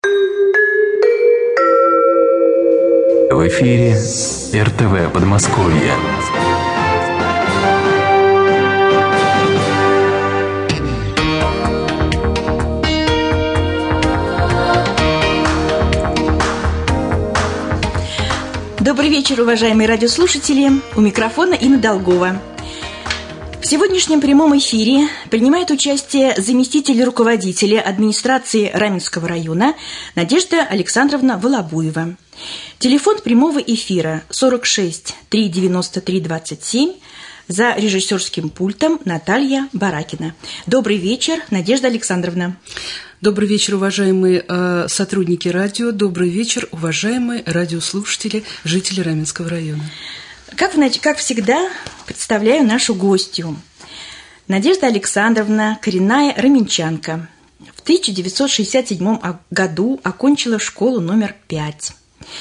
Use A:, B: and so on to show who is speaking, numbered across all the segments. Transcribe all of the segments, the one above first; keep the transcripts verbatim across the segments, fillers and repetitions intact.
A: В эфире эр тэ вэ Подмосковье.
B: Добрый вечер, уважаемые радиослушатели. У микрофона Инна Долгова. В сегодняшнем прямом эфире принимает участие заместитель руководителя администрации Раменского района Надежда Александровна Волобуева. Телефон прямого эфира сорок шесть триста девяносто три двадцать семь. За режиссерским пультом Наталья Баракина. Добрый вечер, Надежда Александровна.
C: Добрый вечер, уважаемые э, сотрудники радио. Добрый вечер, уважаемые радиослушатели, жители Раменского района.
B: Как, как всегда, представляю нашу гостью. Надежда Александровна, коренная раменчанка. В тысяча девятьсот шестьдесят седьмом году окончила школу номер пять.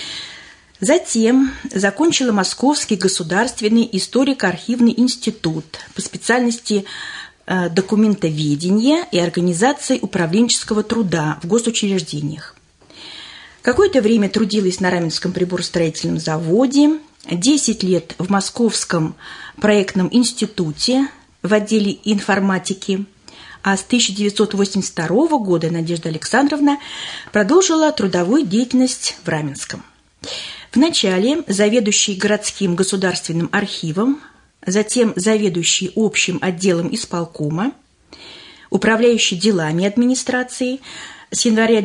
B: Затем закончила Московский государственный историко-архивный институт по специальности э, документоведения и организации управленческого труда в госучреждениях. Какое-то время трудилась на Раменском приборостроительном заводе, десять лет в Московском проектном институте в отделе информатики, а с тысяча девятьсот восемьдесят второго года Надежда Александровна продолжила трудовую деятельность в Раменском. Вначале заведующий городским государственным архивом, затем заведующий общим отделом исполкома, управляющий делами администрации, с января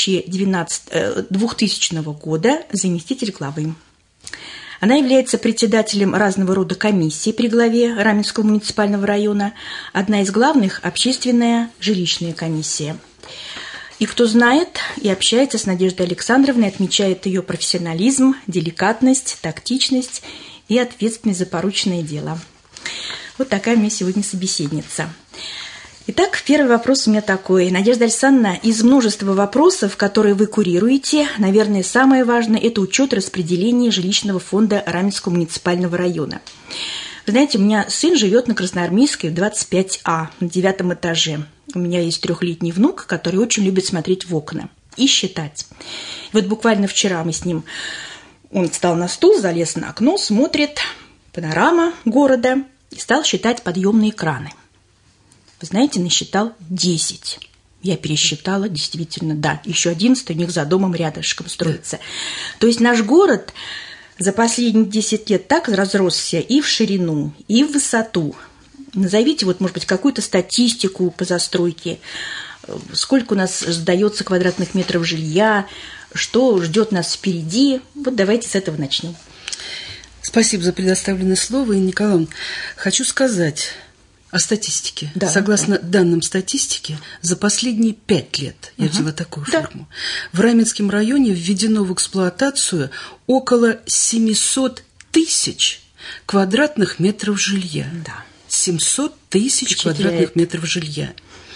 B: двухтысячного года заместитель главы. Она является председателем разного рода комиссий при главе Раменского муниципального района, одна из главных – общественная жилищная комиссия. И кто знает и общается с Надеждой Александровной, отмечает ее профессионализм, деликатность, тактичность и ответственность за порученное дело. Вот такая у меня сегодня собеседница. Итак, первый вопрос у меня такой. Надежда Александровна, из множества вопросов, которые вы курируете, наверное, самое важное – это учет распределения жилищного фонда Раменского муниципального района. Вы знаете, у меня сын живет на Красноармейской в двадцать пять А, на девятом этаже. У меня есть трехлетний внук, который очень любит смотреть в окна и считать. И вот буквально вчера мы с ним, он встал на стул, залез на окно, смотрит, панорама города, и стал считать подъемные краны. Вы знаете, насчитал десять. Я пересчитала, действительно, да, еще одиннадцать у них за домом рядышком строится. То есть наш город за последние десять лет так разросся и в ширину, и в высоту. Назовите, вот, может быть, какую-то статистику по застройке, сколько у нас сдается квадратных метров жилья, что ждет нас впереди. Вот давайте с этого начнем.
C: Спасибо за предоставленное слово, Инна Николаевна. Хочу сказать о статистике. Да. Согласно данным статистики, за последние пять лет, я угу. взяла такую да. форму, в Раменском районе введено в эксплуатацию около семьсот тысяч квадратных метров жилья. Да. семьсот тысяч квадратных метров жилья.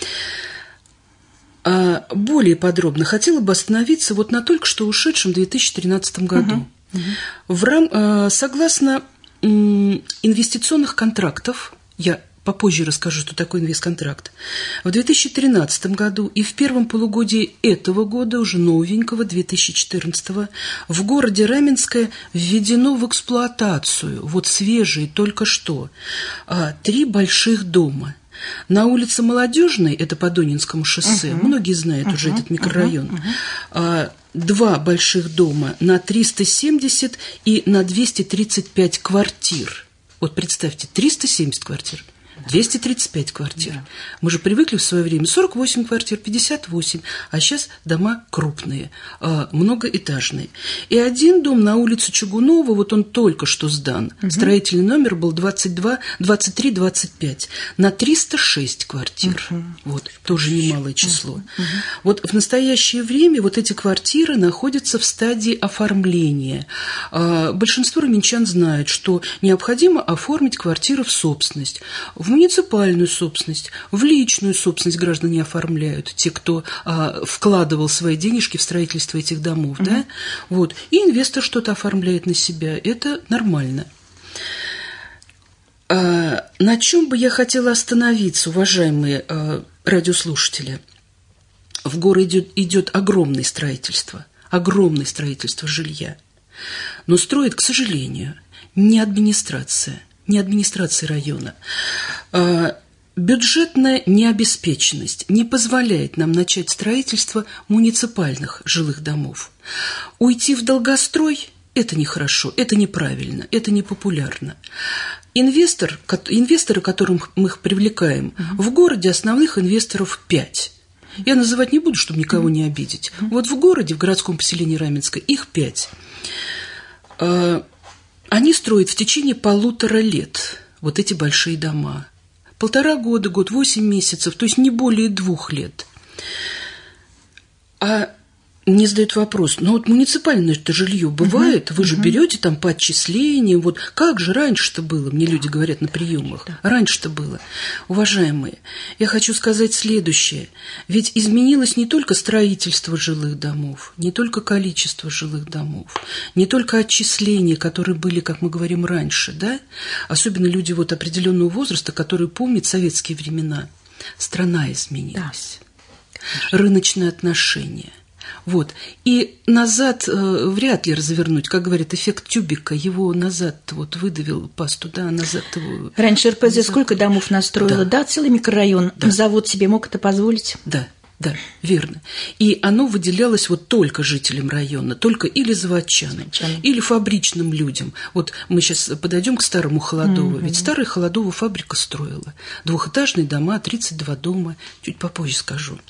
C: А более подробно хотела бы остановиться вот на только что ушедшем две тысячи тринадцатом году. Угу. Угу. В рам... Согласно инвестиционных контрактов, я попозже расскажу, что такое инвестконтракт, в две тысячи тринадцатом году и в первом полугодии этого года, уже новенького, две тысячи четырнадцатого, в городе Раменское введено в эксплуатацию, вот свежие только что, три больших дома. На улице Молодежной, это по Донинскому шоссе, uh-huh. многие знают uh-huh. уже этот микрорайон, uh-huh. Uh-huh. два больших дома на триста семьдесят и на двести тридцать пять квартир. Вот представьте, триста семьдесят квартир. двести тридцать пять квартир. Да. Мы же привыкли в свое время сорок восемь квартир, пятьдесят восемь, а сейчас дома крупные, многоэтажные. И один дом на улице Чугунова, вот он только что сдан, угу. строительный номер был двадцать два, двадцать три, двадцать пять, на триста шесть квартир. Угу. Вот, тоже немалое число. Угу. Вот в настоящее время вот эти квартиры находятся в стадии оформления. Большинство раменчан знают, что необходимо оформить квартиру в собственность. В муниципальную собственность, в личную собственность граждане оформляют, те, кто а, вкладывал свои денежки в строительство этих домов, mm-hmm. да, вот, и инвестор что-то оформляет на себя, это нормально. А, на чем бы я хотела остановиться, уважаемые а, радиослушатели? в горы идет, идет огромное строительство, огромное строительство жилья. Но строит, к сожалению, не администрация, не администрация района. Бюджетная необеспеченность не позволяет нам начать строительство муниципальных жилых домов. Уйти в долгострой – это нехорошо, это неправильно, это непопулярно. Инвестор, инвесторы, которых мы их привлекаем, угу. в городе основных инвесторов пять. Я называть не буду, чтобы никого не обидеть. Угу. Вот в городе, в городском поселении Раменское, их пять. Они строят в течение полутора лет вот эти большие дома. Полтора года, год, восемь месяцев, то есть не более двух лет. А мне задают вопрос, ну вот муниципальное это жилье бывает, uh-huh, вы же uh-huh. берете там по отчислениям, вот как же раньше-то было, мне люди говорят на приемах, да. раньше-то было. Уважаемые, я хочу сказать следующее, ведь изменилось не только строительство жилых домов, не только количество жилых домов, не только отчисления, которые были, как мы говорим, раньше, да, особенно люди вот определенного возраста, которые помнят советские времена, страна изменилась, да. рыночные отношения. Вот. И назад э, вряд ли развернуть, как говорят, эффект тюбика, его назад вот выдавил пасту, да, назад его...
B: Раньше эр пэ зэ назад. Сколько домов настроило, да, да целый микрорайон, да. завод себе мог это позволить?
C: Да, да, верно. И оно выделялось вот только жителям района, только или заводчанам, заводчанам. Или фабричным людям. Вот мы сейчас подойдем к старому Холодово, mm-hmm. ведь старая Холодово фабрика строила. Двухэтажные дома, тридцать два дома, чуть попозже скажу.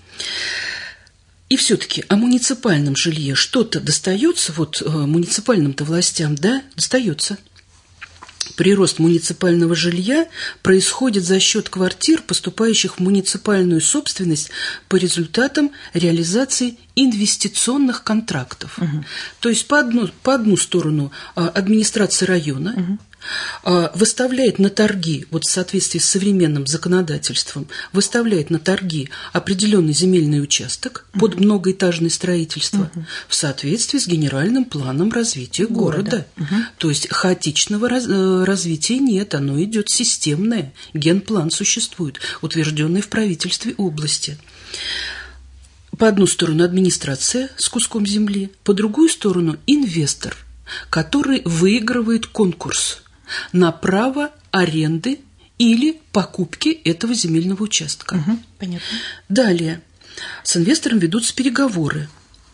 C: И все-таки о муниципальном жилье что-то достается, вот э, муниципальным-то властям, да, достается. Прирост муниципального жилья происходит за счет квартир, поступающих в муниципальную собственность по результатам реализации инвестиционных контрактов. Угу. То есть по одну, по одну сторону э, администрация района угу. выставляет на торги, вот в соответствии с современным законодательством, выставляет на торги определенный земельный участок uh-huh. под многоэтажное строительство uh-huh. в соответствии с генеральным планом развития города. города. Uh-huh. То есть хаотичного раз, развития нет, оно идет системное. Генплан существует, утвержденный в правительстве области. По одну сторону администрация с куском земли, по другую сторону инвестор, который выигрывает конкурс на право аренды или покупки этого земельного участка.
B: Угу, понятно.
C: Далее. С инвестором ведутся переговоры.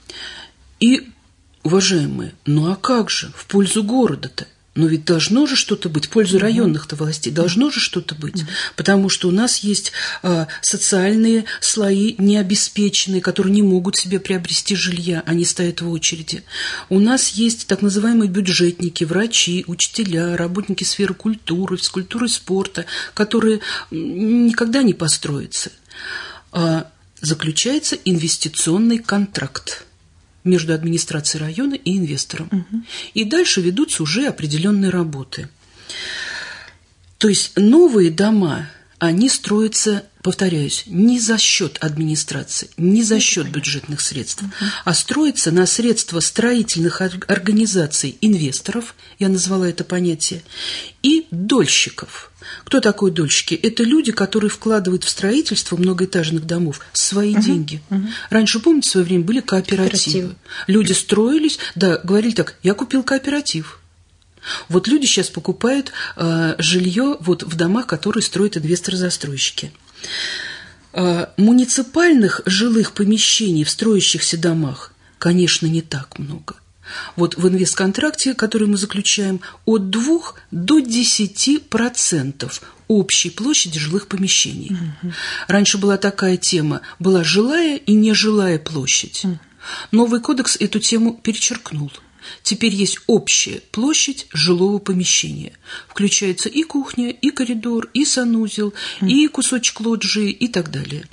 C: И, уважаемые, ну а как же в пользу города-то? Но ведь должно же что-то быть, в пользу районных-то властей, должно же что-то быть, mm-hmm. потому что у нас есть э, социальные слои необеспеченные, которые не могут себе приобрести жилья, они стоят в очереди. У нас есть так называемые бюджетники, врачи, учителя, работники сферы культуры, физкультуры, спорта, которые никогда не построятся. А заключается инвестиционный контракт между администрацией района и инвестором. Угу. И дальше ведутся уже определенные работы. То есть новые дома, они строятся, повторяюсь, не за счет администрации, не за счет бюджетных средств, угу. а строятся на средства строительных организаций инвесторов, я назвала это понятие, и дольщиков. Кто такой дольщики? Это люди, которые вкладывают в строительство многоэтажных домов свои uh-huh, деньги. Uh-huh. Раньше, помните, в свое время были кооперативы. Кооперативы. Люди строились, да, говорили так, я купил кооператив. Вот люди сейчас покупают э, жилье вот в домах, которые строят инвесторы-застройщики. Э, муниципальных жилых помещений в строящихся домах, конечно, не так много. Вот в инвестконтракте, который мы заключаем, от двух до десяти процентов общей площади жилых помещений. Mm-hmm. Раньше была такая тема, была жилая и нежилая площадь. Mm-hmm. Новый кодекс эту тему перечеркнул. Теперь есть общая площадь жилого помещения. Включается и кухня, и коридор, и санузел, mm-hmm. и кусочек лоджии и так далее.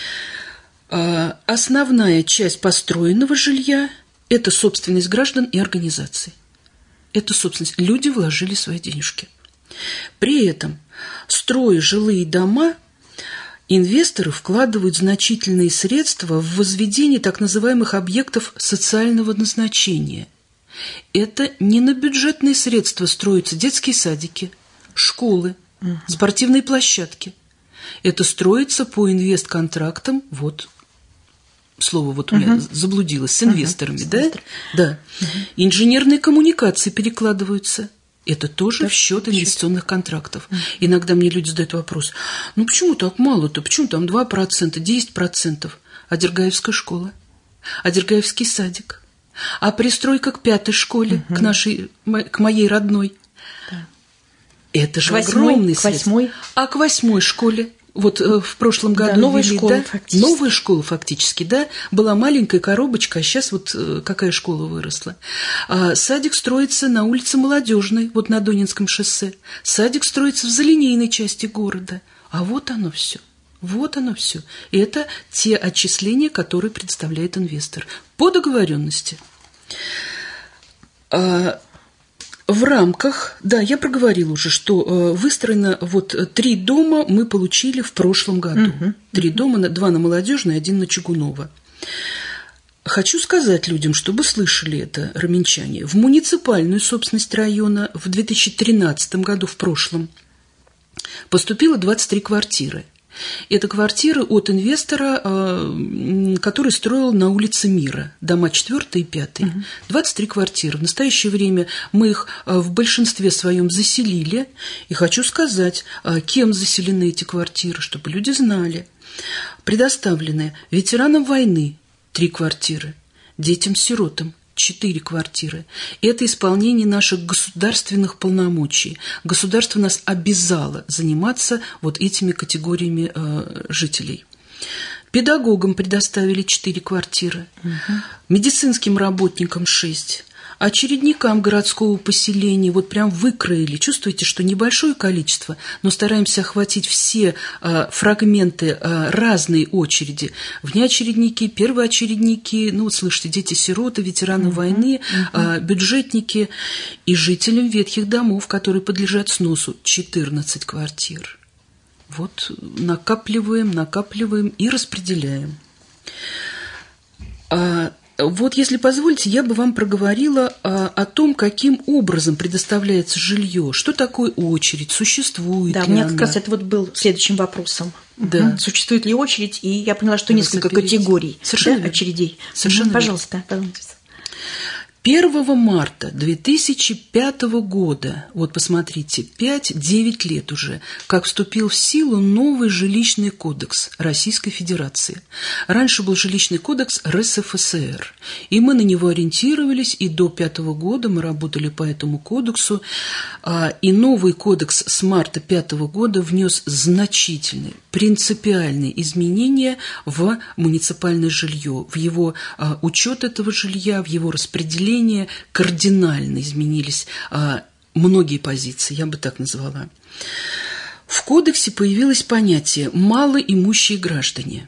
C: А основная часть построенного жилья – это собственность граждан и организаций. Это собственность. Люди вложили свои денежки. При этом, строя жилые дома, инвесторы вкладывают значительные средства в возведение так называемых объектов социального назначения. Это не на бюджетные средства строятся детские садики, школы, угу. спортивные площадки. Это строится по инвестконтрактам вот слово вот у меня uh-huh. заблудилось, с инвесторами, uh-huh. да?
B: Инвестор.
C: Да. Uh-huh. Инженерные коммуникации перекладываются. Это тоже да, в счет инвестиционных контрактов. Uh-huh. Иногда мне люди задают вопрос, ну почему так мало-то, почему там два процента, десять процентов? А Дергаевская школа? А Дергаевский садик? А пристройка к пятой школе, uh-huh. к нашей, к моей родной? Да. Это же восьмой, огромный средств.
B: Восьмой.
C: А к восьмой школе? Вот э, в прошлом году
B: да, новая
C: ввели,
B: школа,
C: да?
B: фактически.
C: Новая школа фактически, да? Была маленькая коробочка, а сейчас вот э, какая школа выросла. А, садик строится на улице Молодежной, вот на Донинском шоссе. Садик строится в залинейной части города. А вот оно все. Вот оно все. И это те отчисления, которые предоставляет инвестор по договоренности. А, В рамках, да, я проговорила уже, что э, выстроено вот три дома мы получили в прошлом году. Uh-huh. Три дома, два на Молодежной, один на Чугунова. Хочу сказать людям, чтобы слышали это, раменчане, в муниципальную собственность района в две тысячи тринадцатом году, в прошлом, поступило двадцать три квартиры. Это квартиры от инвестора, который строил на улице Мира, дома четвёртый и пятый. Угу. двадцать три квартиры. В настоящее время мы их в большинстве своем заселили. И хочу сказать, кем заселены эти квартиры, чтобы люди знали. Предоставлены ветеранам войны три квартиры, детям-сиротам четыре квартиры. Это исполнение наших государственных полномочий. Государство нас обязало заниматься вот этими категориями э, жителей. Педагогам предоставили четыре квартиры, угу. медицинским работникам шесть, очередникам городского поселения вот прям выкроили. Чувствуете, что небольшое количество, но стараемся охватить все э, фрагменты э, разной очереди. Внеочередники, первоочередники, ну вот слышите, дети-сироты, ветераны uh-huh, войны, uh-huh. э, бюджетники и жителям ветхих домов, которые подлежат сносу, четырнадцать квартир. Вот накапливаем, накапливаем и распределяем. А, Вот, если позволите, я бы вам проговорила о, о том, каким образом предоставляется жилье, что такое очередь, существует
B: да,
C: ли
B: она. Да, у меня
C: она.
B: как раз это вот был следующим вопросом.
C: Да.
B: Угу. Существует ли очередь, и я поняла, что несколько
C: Сопередить.
B: категорий
C: Совершенно
B: да, очередей.
C: Совершенно
B: угу, пожалуйста, пожалуйста.
C: первого марта две тысячи пятого года, вот посмотрите, пять-девять лет уже, как вступил в силу новый жилищный кодекс Российской Федерации. Раньше был жилищный кодекс эр эс эф эс эр, и мы на него ориентировались, и до пятого года мы работали по этому кодексу, и новый кодекс с марта пятого года внес значительные, принципиальные изменения в муниципальное жилье, в его учет этого жилья, в его распределение. Кардинально изменились а, многие позиции, я бы так назвала. В кодексе появилось понятие «малоимущие граждане».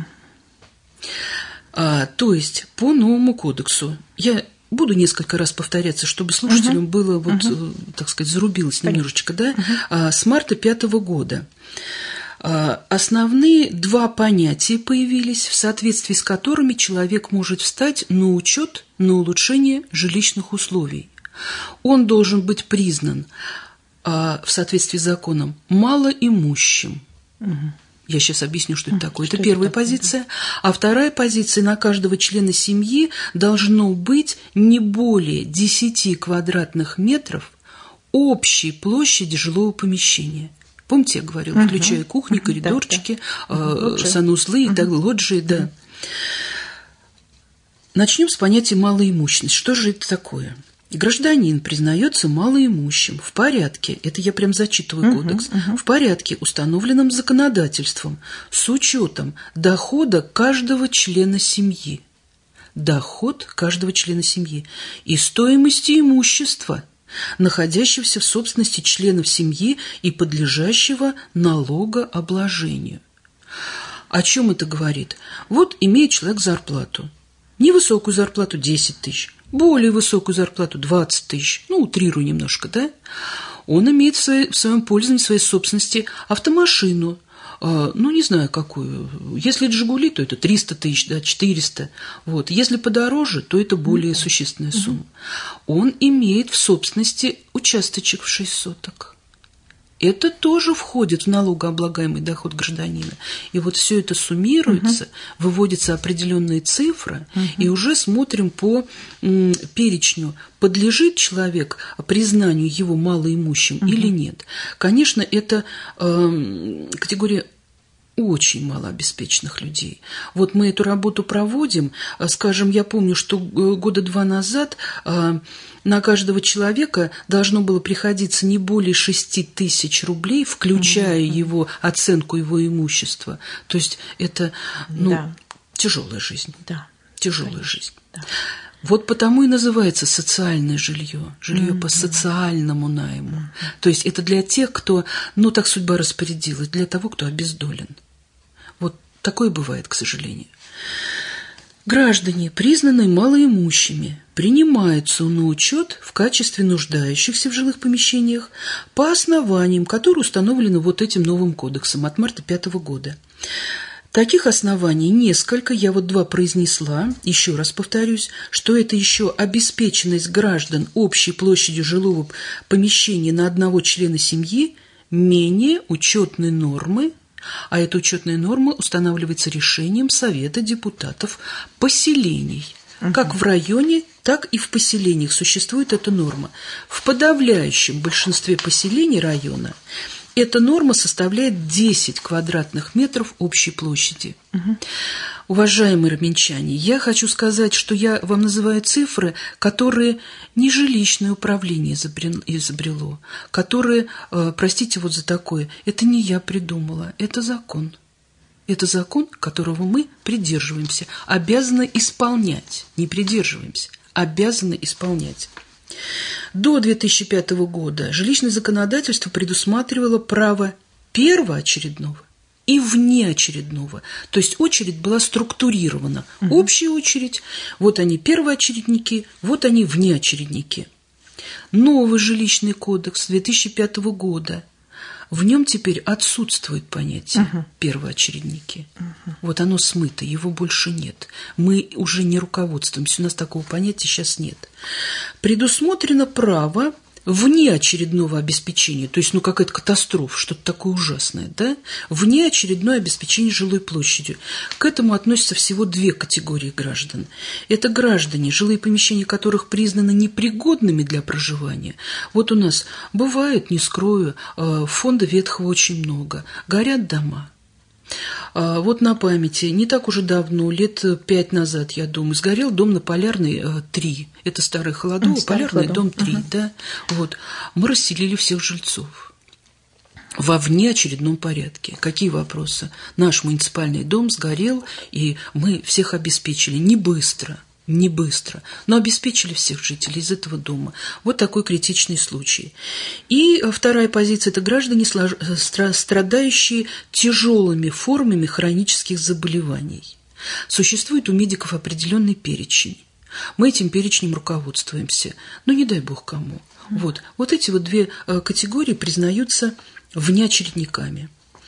C: А, то есть по новому кодексу, я буду несколько раз повторяться, чтобы слушателям uh-huh. было, вот, uh-huh. так сказать, зарубилось немножечко, да, uh-huh. а, с марта пятого года. Основные два понятия появились, в соответствии с которыми человек может встать на учет на улучшение жилищных условий. Он должен быть признан в соответствии с законом малоимущим. Угу. Я сейчас объясню, что это такое. Что это первая это позиция. А вторая позиция: на каждого члена семьи должно быть не более десяти квадратных метров общей площади жилого помещения. Помните, я говорила, uh-huh. включая кухни, коридорчики, uh-huh. э, санузлы uh-huh. и так далее, лоджии, да. Uh-huh. Начнем с понятия малоимущность. Что же это такое? Гражданин признается малоимущим в порядке, это я прям зачитываю uh-huh. кодекс, uh-huh. в порядке, установленном законодательством, с учетом дохода каждого члена семьи. Доход каждого члена семьи и стоимости имущества, находящегося в собственности членов семьи и подлежащего налогообложению. О чем это говорит? Вот имеет человек зарплату. Невысокую зарплату десять тысяч, более высокую зарплату двадцать тысяч, ну, утрирую немножко, да? Он имеет в, своей, в своем пользовании, в своей собственности автомашину, ну, не знаю, какую. Если это «Жигули», то это триста тысяч, да, четыреста. Вот. Если подороже, то это более существенная сумма. Он имеет в собственности участочек в шесть соток. это тоже входит в налогооблагаемый доход гражданина. И вот все это суммируется, угу. выводятся определенные цифры, угу. и уже смотрим по м, перечню, подлежит человек признанию его малоимущим угу. или нет. Конечно, это э, категория очень малообеспеченных людей. Вот мы эту работу проводим. Скажем, я помню, что года два назад на каждого человека должно было приходиться не более шести тысяч рублей, включая mm-hmm. его оценку его имущества. То есть это ну, да. тяжелая жизнь. Да. Тяжелая Конечно. жизнь. Да. Вот потому и называется социальное жилье, жилье mm-hmm. по социальному найму. Mm-hmm. То есть это для тех, кто, ну так судьба распорядилась, для того, кто обездолен. Вот такое бывает, к сожалению. Граждане, признанные малоимущими, принимаются на учет в качестве нуждающихся в жилых помещениях по основаниям, которые установлены вот этим новым кодексом от марта пятого года. Таких оснований несколько, я вот два произнесла, еще раз повторюсь, что это еще обеспеченность граждан общей площадью жилого помещения на одного члена семьи менее учетной нормы, а эта учетная норма устанавливается решением Совета депутатов поселений. Угу. Как в районе, так и в поселениях существует эта норма. В подавляющем большинстве поселений района эта норма составляет десять квадратных метров общей площади. Угу. Уважаемые армянчане, я хочу сказать, что я вам называю цифры, которые не жилищное управление изобрело, которые, простите вот за такое, это не я придумала, это закон. Это закон, которого мы придерживаемся, обязаны исполнять, не придерживаемся, обязаны исполнять. До две тысячи пятого года жилищное законодательство предусматривало право первоочередного и внеочередного. То есть очередь была структурирована. Угу. Общая очередь, вот они первоочередники, вот они внеочередники. Новый жилищный кодекс две тысячи пятого года, в нем теперь отсутствует понятие угу. первоочередники. Угу. Вот оно смыто, его больше нет. Мы уже не руководствуемся, у нас такого понятия сейчас нет. Предусмотрено право внеочередного обеспечения, то есть, ну, какая-то катастрофа, что-то такое ужасное, да, внеочередное обеспечение жилой площадью. К этому относятся всего две категории граждан. Это граждане, жилые помещения которых признаны непригодными для проживания. Вот у нас бывает, не скрою, фонда ветхого очень много, горят дома. Вот на памяти, не так уже давно, лет пять назад, я думаю, сгорел дом на Полярной три. Это Старый Холодово, mm, Полярный дом три, uh-huh. да. Вот. Мы расселили всех жильцов во внеочередном порядке. Какие вопросы? Наш муниципальный дом сгорел, и мы всех обеспечили не быстро. Не быстро, но обеспечили всех жителей из этого дома. Вот такой критичный случай. И вторая позиция – это граждане, страдающие тяжелыми формами хронических заболеваний. Существует у медиков определенный перечень. Мы этим перечнем руководствуемся. Но не дай бог кому. Вот, вот эти вот две категории признаются внеочередниками.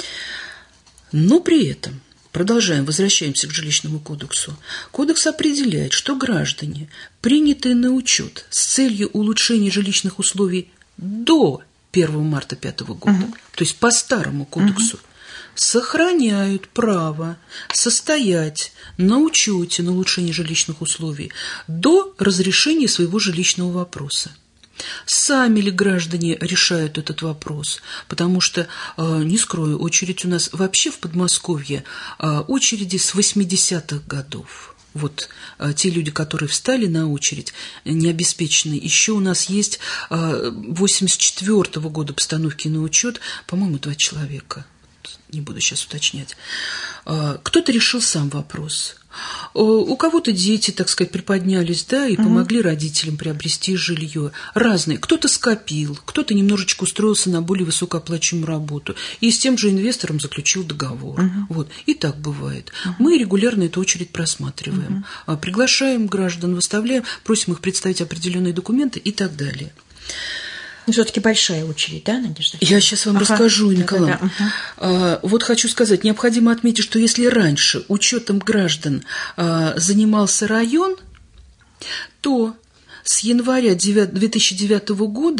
C: Но при этом продолжаем, возвращаемся к жилищному кодексу. Кодекс определяет, что граждане, принятые на учет с целью улучшения жилищных условий до первого марта пятого года, угу. то есть по старому кодексу, угу. сохраняют право состоять на учете на улучшение жилищных условий до разрешения своего жилищного вопроса. Сами ли граждане решают этот вопрос? Потому что, не скрою, очередь у нас вообще в Подмосковье очереди с восьмидесятых годов. Вот те люди, которые встали на очередь, необеспеченные. Еще у нас есть восемьдесят четвёртого года постановки на учет, по-моему, два человека. Не буду сейчас уточнять. Кто-то решил сам вопрос. У кого-то дети, так сказать, приподнялись, да, и угу. помогли родителям приобрести жилье. Разные. Кто-то скопил, кто-то немножечко устроился на более высокооплачиваемую работу и с тем же инвестором заключил договор. Угу. Вот. И так бывает. Угу. Мы регулярно эту очередь просматриваем. Угу. Приглашаем граждан, выставляем, просим их представить определенные документы и так далее.
B: Ну, все-таки большая очередь, да, Надежда?
C: Я сейчас вам ага. расскажу, Николай. Да, да, да. А, вот хочу сказать, необходимо отметить, что если раньше учетом граждан а, занимался район, то с января две тысячи девятого года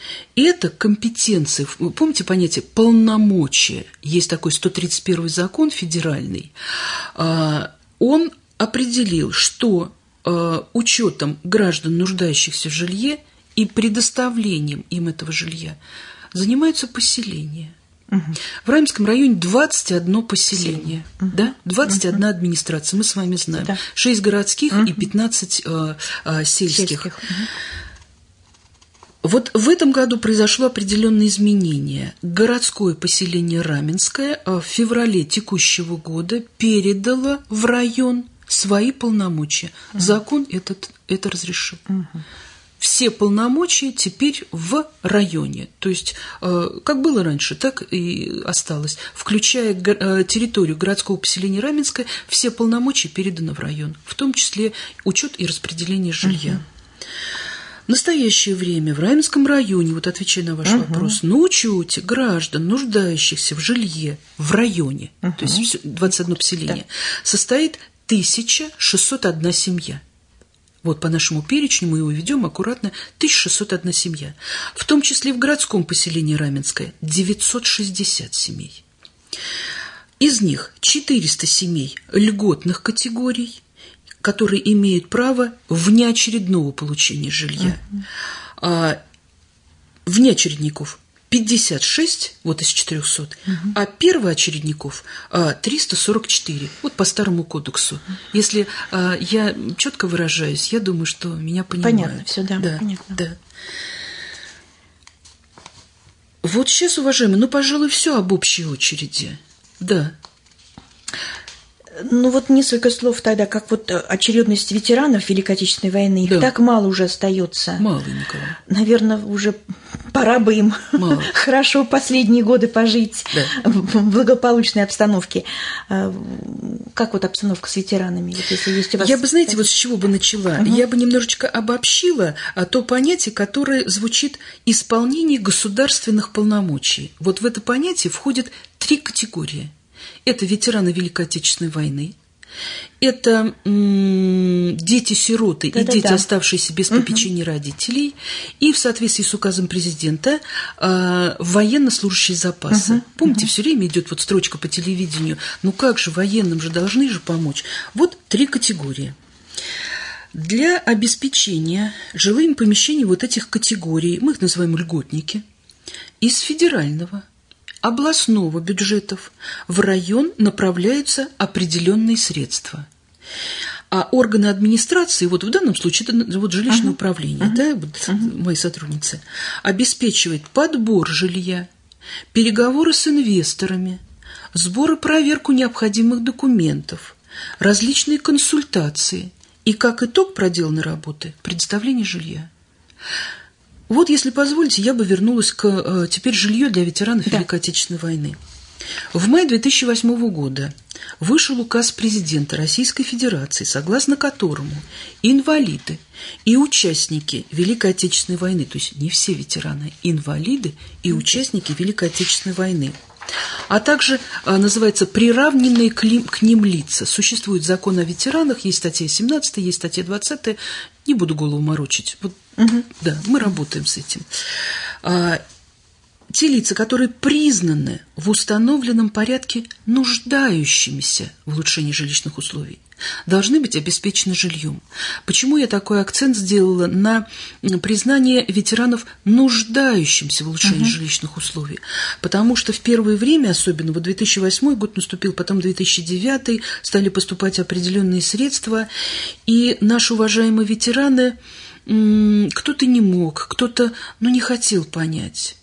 C: это компетенции. Вы помните понятие полномочия? Есть такой сто тридцать первый закон федеральный. Он определил, что учетом граждан, нуждающихся в жилье, и предоставлением им этого жилья занимаются поселения. Угу. В Раменском районе двадцать одно поселение, угу. да? двадцать одна угу. администрация, мы с вами знаем. Да. шесть городских угу. и пятнадцать э, э, сельских. сельских. Угу. Вот в этом году произошло определенное изменение. Городское поселение Раменское в феврале текущего года передало в район свои полномочия. Угу. Закон этот, это разрешил. Угу. Все полномочия теперь в районе. То есть, как было раньше, так и осталось. Включая территорию городского поселения Раменское, все полномочия переданы в район, в том числе учет и распределение жилья. Угу. В настоящее время в Раменском районе, вот отвечая на ваш угу. вопрос, на учете граждан, нуждающихся в жилье в районе, угу. то есть двадцать одно поселение, да. состоит тысяча шестьсот одна семья. Вот по нашему перечню мы его ведем аккуратно, тысяча шестьсот одна семья. В том числе в городском поселении Раменское девятьсот шестьдесят семей. Из них четыреста семей льготных категорий, которые имеют право внеочередного получения жилья. Uh-huh. А внеочередников пятьдесят шесть, вот из четырехсот, uh-huh. а первоочередников триста сорок четыре, вот по старому кодексу. Uh-huh. Если а, я четко выражаюсь, я думаю, что меня понимают.
B: Понятно все, да.
C: да,
B: понятно.
C: да. Вот сейчас, уважаемые, ну, пожалуй, все об общей очереди. Да.
B: Ну вот несколько слов тогда, как вот очередность ветеранов Великой Отечественной войны, их да. так мало уже остается.
C: Мало, Николай.
B: Наверное, уже пора бы им мало. Хорошо последние годы пожить да. в благополучной обстановке. Как вот обстановка с ветеранами? Вот если есть у вас...
C: Я бы, знаете, вот с чего бы начала? Угу. Я бы немножечко обобщила то понятие, которое звучит «исполнение государственных полномочий». Вот в это понятие входят три категории. Это ветераны Великой Отечественной войны, это м- дети-сироты да, и да, дети, да. оставшиеся без попечения угу. родителей, и в соответствии с указом президента э, военнослужащие запаса. Угу. Помните, угу. все время идет вот строчка по телевидению, ну как же, военным же должны же помочь. Вот три категории. Для обеспечения жилыми помещениями вот этих категорий, мы их называем льготники, из федерального, областного бюджетов в район направляются определенные средства. А органы администрации, вот в данном случае это вот жилищное uh-huh. управление, uh-huh. да, вот uh-huh. мои сотрудницы, обеспечивает подбор жилья, переговоры с инвесторами, сбор и проверку необходимых документов, различные консультации и, как итог проделанной работы, предоставление жилья. Вот, если позволите, я бы вернулась к теперь жилью для ветеранов да. Великой Отечественной войны. В мае две тысячи восьмого года вышел указ президента Российской Федерации, согласно которому инвалиды и участники Великой Отечественной войны, то есть не все ветераны, инвалиды и участники Великой Отечественной войны, а также а, называется приравненные к, ли, к ним лица. Существует закон о ветеранах, есть статья семнадцатая, есть статья двадцатая, не буду голову морочить. Вот, угу. Да, мы работаем с этим. А, те лица, которые признаны в установленном порядке нуждающимися в улучшении жилищных условий, должны быть обеспечены жильем. Почему я такой акцент сделала на признание ветеранов нуждающимся в улучшении uh-huh. жилищных условий? Потому что в первое время, особенно вот две тысячи восьмой год наступил, потом две тысячи девятый, стали поступать определенные средства, и наши уважаемые ветераны, кто-то не мог, кто-то ну, не хотел понять.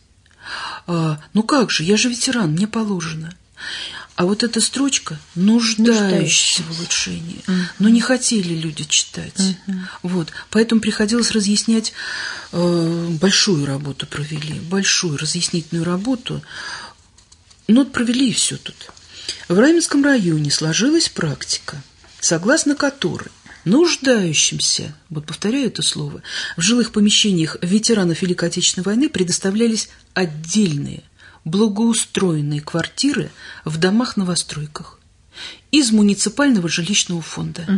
C: Ну как же, я же ветеран, мне положено. А вот эта строчка нуждающаяся в улучшении, uh-huh. но не хотели люди читать. Uh-huh. Вот. Поэтому приходилось разъяснять, э, большую работу провели, большую разъяснительную работу. Но провели и все тут. В Раменском районе сложилась практика, согласно которой нуждающимся, вот повторяю это слово, в жилых помещениях ветеранов Великой Отечественной войны предоставлялись отдельные, благоустроенные квартиры в домах-новостройках из муниципального жилищного фонда. Угу.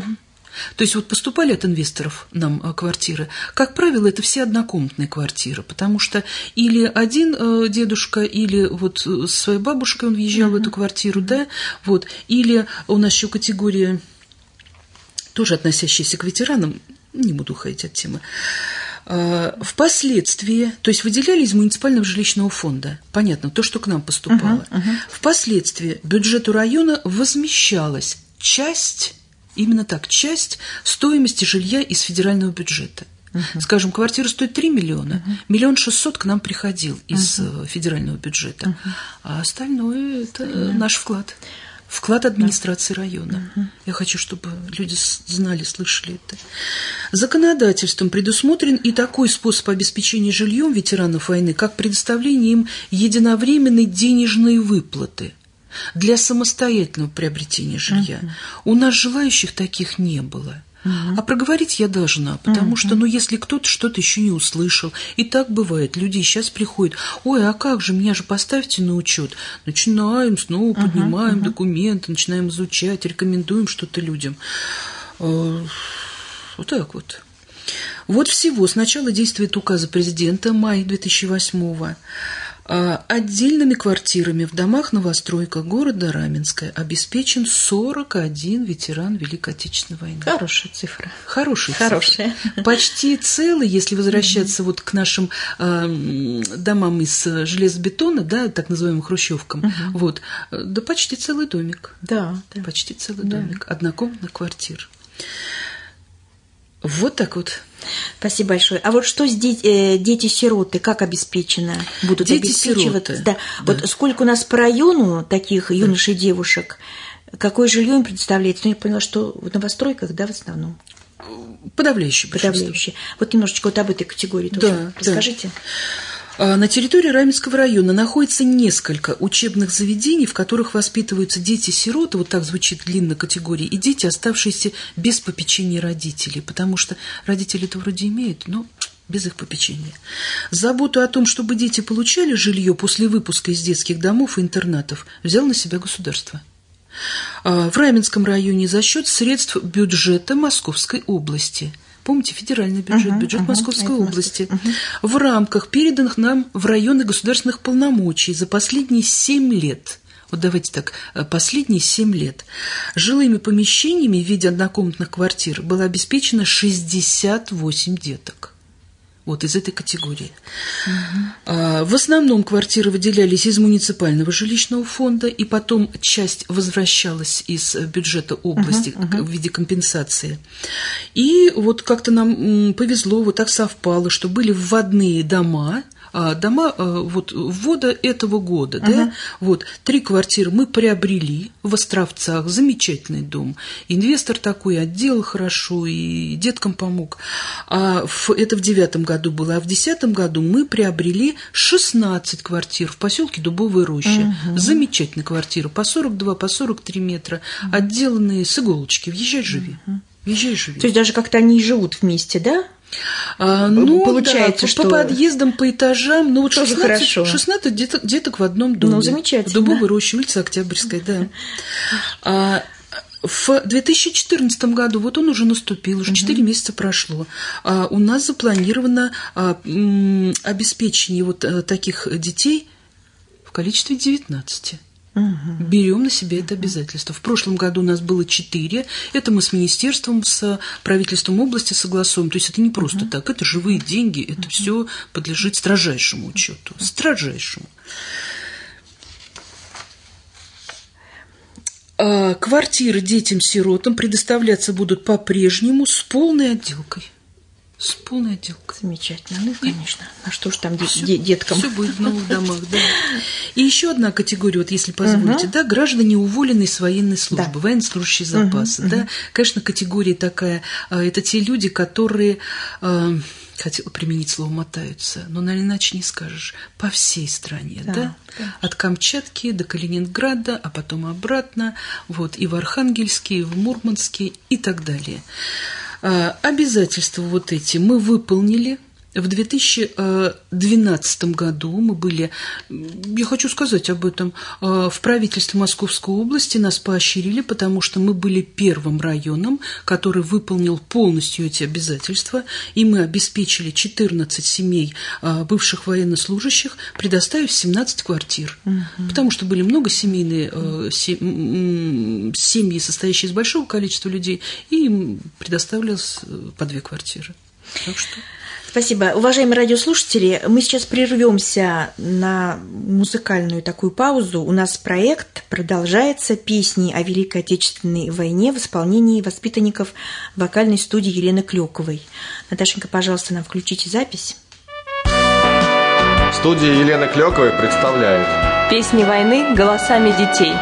C: То есть вот поступали от инвесторов нам квартиры, как правило, это все однокомнатные квартиры, потому что или один дедушка, или вот со своей бабушкой он въезжал mm-hmm. в эту квартиру, да, вот, или у нас еще категория, тоже относящаяся к ветеранам, не буду уходить от темы, впоследствии, то есть выделяли из муниципального жилищного фонда, понятно, то, что к нам поступало, uh-huh, uh-huh. впоследствии бюджету района возмещалась часть, именно так, часть стоимости жилья из федерального бюджета. Uh-huh. Скажем, квартира стоит три миллиона, uh-huh. миллион шестьсот к нам приходил из uh-huh. федерального бюджета, uh-huh. а остальное – это uh-huh. наш вклад. Вклад администрации района. Uh-huh. Я хочу, чтобы люди знали, слышали это. Законодательством предусмотрен и такой способ обеспечения жильем ветеранов войны, как предоставление им единовременной денежной выплаты для самостоятельного приобретения жилья. Uh-huh. У нас желающих таких не было. Uh-huh. А проговорить я должна, потому uh-huh. что, ну, если кто-то что-то еще не услышал, и так бывает, люди сейчас приходят, ой, а как же, меня же поставьте на учет. Начинаем, снова uh-huh. поднимаем uh-huh. документы, начинаем изучать, рекомендуем что-то людям. Вот так вот. Вот всего с начала действия указа президента, мая две тысячи восьмого, отдельными квартирами в домах-новостройках города Раменское обеспечен сорок один ветеран Великой Отечественной войны.
B: Хорошая цифра.
C: Хорошая,
B: Хорошая.
C: цифра. Почти целый, если возвращаться mm-hmm. вот к нашим э, домам из железобетона, да, так называемым хрущевкам, mm-hmm. вот, да почти целый домик.
B: Да. да.
C: Почти целый
B: да.
C: домик. Однокомнатных квартир. Вот так вот.
B: Спасибо большое. А вот что с де- дети-сироты, как обеспечено? Будут
C: дети-сироты.
B: Да. Да. Вот сколько у нас по району таких юношей и девушек, какое жилье им предоставляется? Ну, я поняла, что в новостройках, да, в основном.
C: Подавляющее большинство.
B: Подавляющее. Вот немножечко вот об этой категории тоже
C: да,
B: расскажите.
C: Да. На территории Раменского района находится несколько учебных заведений, в которых воспитываются дети-сироты, вот так звучит длинная категория, и дети, оставшиеся без попечения родителей, потому что родители-то вроде имеют, но без их попечения. Заботу о том, чтобы дети получали жилье после выпуска из детских домов и интернатов, взяло на себя государство. В Раменском районе за счет средств бюджета Московской области. Помните, федеральный бюджет, uh-huh, бюджет uh-huh, Московской области. Uh-huh. В рамках переданных нам в районы государственных полномочий за последние семь лет, вот давайте так, последние семь лет, жилыми помещениями в виде однокомнатных квартир было обеспечено шестьдесят восемь деток. Вот из этой категории. Uh-huh. В основном квартиры выделялись из муниципального жилищного фонда, и потом часть возвращалась из бюджета области uh-huh, uh-huh. в виде компенсации. И вот как-то нам повезло, вот так совпало, что были вводные дома, дома вот, ввода этого года. Uh-huh. Да? Вот, три квартиры мы приобрели в Островцах, замечательный дом. Инвестор такой отделал хорошо, и деткам помог. А в, это в девятом году было, а в десятом году мы приобрели шестнадцать квартир в поселке Дубовая роща. Uh-huh. Замечательная квартира, по сорок два, по сорок три метра, uh-huh. отделанные с иголочки. Въезжай, живи. Uh-huh. Въезжай, живи.
B: То есть даже как-то они и живут вместе, да?
C: А, ну,
B: получается,
C: да,
B: что...
C: по подъездам, по этажам, ну, вот
B: тоже
C: шестнадцать,
B: хорошо.
C: шестнадцать деток, деток в одном доме.
B: Ну, замечательно.
C: Дубовая роща, улица Октябрьская, да. А, в две тысячи четырнадцатом году, вот он уже наступил, уже четыре месяца прошло, а, у нас запланировано а, м, обеспечение вот а, таких детей в количестве девятнадцати. Угу. Берем на себя это обязательство. В прошлом году у нас было четыре. Это мы с министерством, с правительством области согласуем. То есть это не просто угу. так, это живые деньги, это угу. все подлежит строжайшему учету. Строжайшему. А квартиры детям-сиротам предоставляться будут по-прежнему с полной отделкой. С полной отделкой.
B: Замечательно. Ну, конечно. А что ж там
C: всё,
B: де- деткам?
C: Все будет в новых домах, да. И еще одна категория, вот если позволите, угу. да, граждане, уволенные с военной службы, да. военнослужащие запаса. Угу, да. Угу. Конечно, категория такая, это те люди, которые, хотела применить слово «мотаются», но, наверное, иначе не скажешь, по всей стране, да, да? От Камчатки до Калининграда, а потом обратно, вот, и в Архангельске, и в Мурманске, и так далее. Обязательства вот эти мы выполнили, В две тысячи двенадцатом году мы были, я хочу сказать об этом, в правительстве Московской области нас поощрили, потому что мы были первым районом, который выполнил полностью эти обязательства, и мы обеспечили четырнадцать семей бывших военнослужащих, предоставив семнадцать квартир. Угу. Потому что были многосемейные семьи, состоящие из большого количества людей, и им предоставлялось по две квартиры. Так что...
B: Спасибо. Уважаемые радиослушатели, мы сейчас прервемся на музыкальную такую паузу. У нас проект продолжается «Песни о Великой Отечественной войне» в исполнении воспитанников вокальной студии Елены Клёковой. Наташенька, пожалуйста, нам включите запись.
D: Студия Елены Клёковой представляет
E: «Песни войны голосами детей».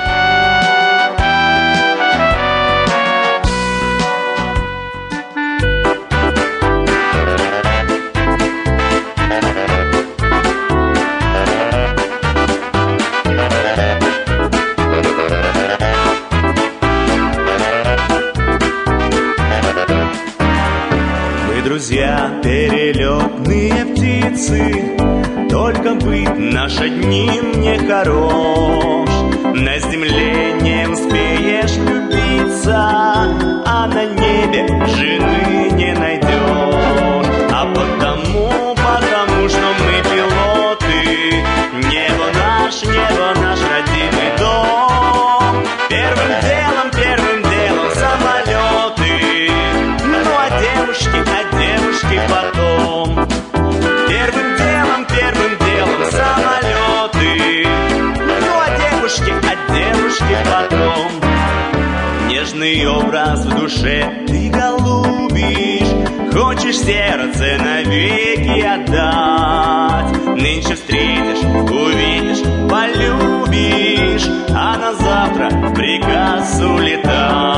F: Друзья, перелетные птицы, только быть наш одним не хорош. На земле не успеешь влюбиться, а на небе жены не найдешь. А потому, потому что мы пилоты, небо наш, небо наш родимый дом. Первым делом, первым делом самолеты, ну а девушки, а девушки потом. Первым делом, первым делом самолеты, ну а девушки, а девушки потом. Нежный образ в душе ты голубишь, хочешь сердце навеки отдать. Нынче встретишь, увидишь, полюбишь, а на завтра приказ улетать.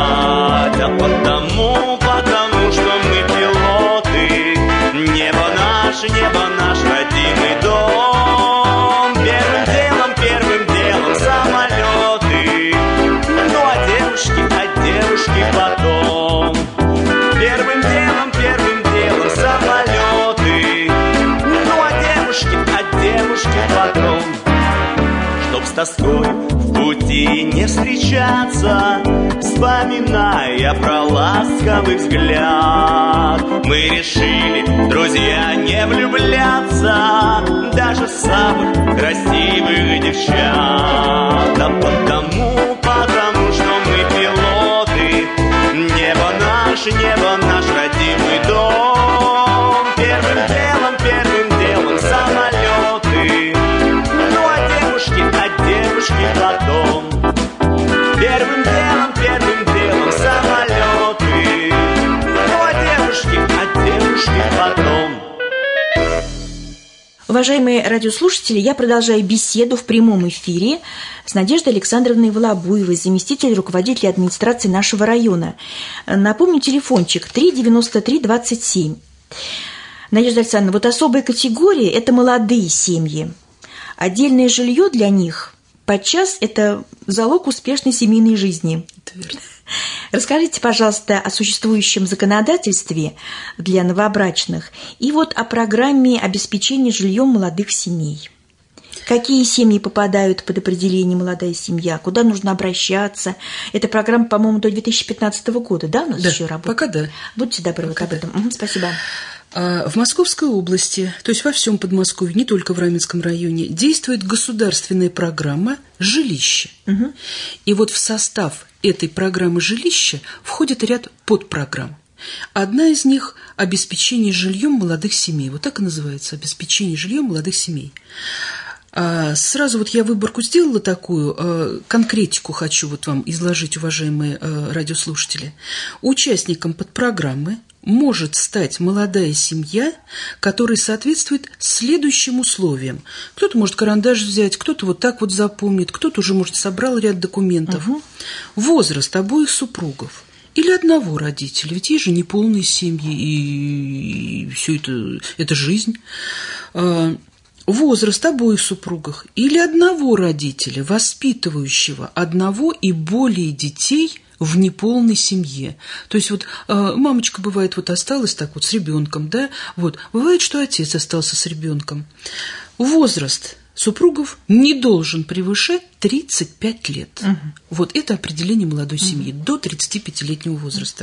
F: А потому, потому что мы пилоты, небо наше, небо наш родимый дом. Первым делом, первым делом самолеты, ну а девушки, а девушки потом. Первым делом, первым делом самолеты, ну а девушки, а девушки потом. Чтоб с тоской в пути не встречаться, вспоминая про ласковый взгляд, мы решили, друзья, не влюбляться даже в самых красивых девчат. Да потому, потому что мы пилоты, небо наше, небо наш родимый дом. Первым делом, первым делом самолеты, ну а девушки, а девушки потом. Первым делом, первым делом самолеты, ну а девушки, а девушки потом.
B: Уважаемые радиослушатели, я продолжаю беседу в прямом эфире с Надеждой Александровной Волобуевой, заместитель руководителя администрации нашего района. Напомню, телефончик три девяносто три двадцать семь. Надежда Александровна, вот особая категория – это молодые семьи. Отдельное жилье для них подчас – это залог успешной семейной жизни.
C: Это верно.
B: Расскажите, пожалуйста, о существующем законодательстве для новобрачных и вот о программе обеспечения жильем молодых семей. Какие семьи попадают под определение «молодая семья», куда нужно обращаться? Эта программа, по-моему, до две тысячи пятнадцатого года, да, у нас
C: да,
B: еще работает?
C: Пока да.
B: Будьте добры, пока вот об этом. Да. Угу, спасибо.
C: В Московской области, то есть во всем Подмосковье, не только в Раменском районе, действует государственная программа «Жилище». Угу. И вот в состав этой программы «Жилище» входит ряд подпрограмм. Одна из них – обеспечение жильем молодых семей. Вот так и называется – обеспечение жильем молодых семей. Сразу вот я выборку сделала такую, конкретику хочу вот вам изложить, уважаемые радиослушатели. Участником подпрограммы может стать молодая семья, которая соответствует следующим условиям. Кто-то может карандаш взять, кто-то вот так вот запомнит, кто-то уже, может, собрал ряд документов. Угу. Возраст обоих супругов или одного родителя, ведь есть же неполные семьи, и все это, это жизнь. Возраст обоих супругов или одного родителя, воспитывающего одного и более детей в неполной семье. То есть вот э, мамочка, бывает, вот осталась так вот с ребенком, да, вот, бывает, что отец остался с ребенком. Возраст супругов не должен превышать тридцать пять лет. Угу. Вот это определение молодой семьи, угу. до тридцатипятилетнего возраста.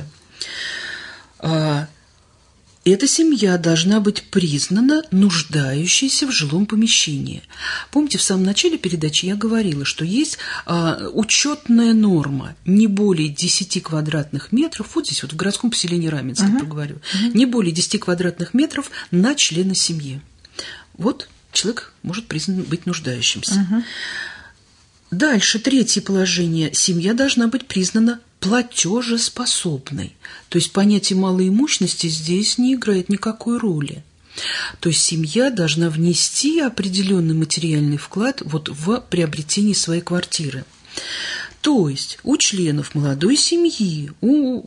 C: А, эта семья должна быть признана нуждающейся в жилом помещении. Помните, в самом начале передачи я говорила, что есть а, учетная норма не более десяти квадратных метров, вот здесь вот в городском поселении Раменске, uh-huh. проговорю, uh-huh. не более десяти квадратных метров на члена семьи. Вот человек может признан быть нуждающимся. Uh-huh. Дальше, третье положение. Семья должна быть признана платежеспособной. То есть понятие малоимущности здесь не играет никакой роли. То есть семья должна внести определенный материальный вклад вот в приобретение своей квартиры. То есть у членов молодой семьи, у